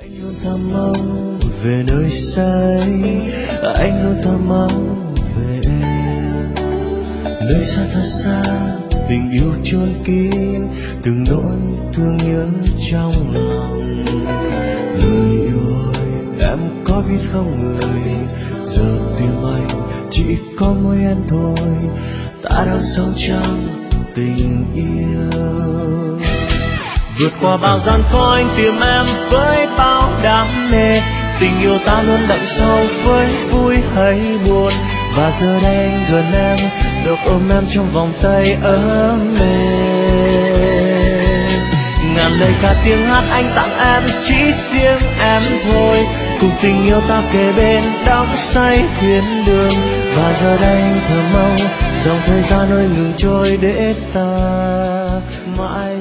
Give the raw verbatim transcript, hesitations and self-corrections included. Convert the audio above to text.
Anh luôn thầm mong về nơi xa ấy, anh luôn thầm mong về em. Nơi xa thật xa, tình yêu chôn kín từng nỗi thương nhớ trong lòng. Người yêu ơi, em có biết không người, giờ tim anh chỉ có mỗi em thôi. Ta đang sống trong tình yêu. Vượt qua bao gian khó anh tìm em với bao đam mê. Tình yêu ta luôn đậm sâu với vui hay buồn. Và giờ đây anh gần em, được ôm em trong vòng tay ấm êm. Ngàn lời ca tiếng hát anh tặng em, chỉ riêng em thôi. Cùng tình yêu ta kề bên, đắm say thuyền đường. Và giờ đây anh thầm mong dòng thời gian ơi ngừng trôi để ta mãi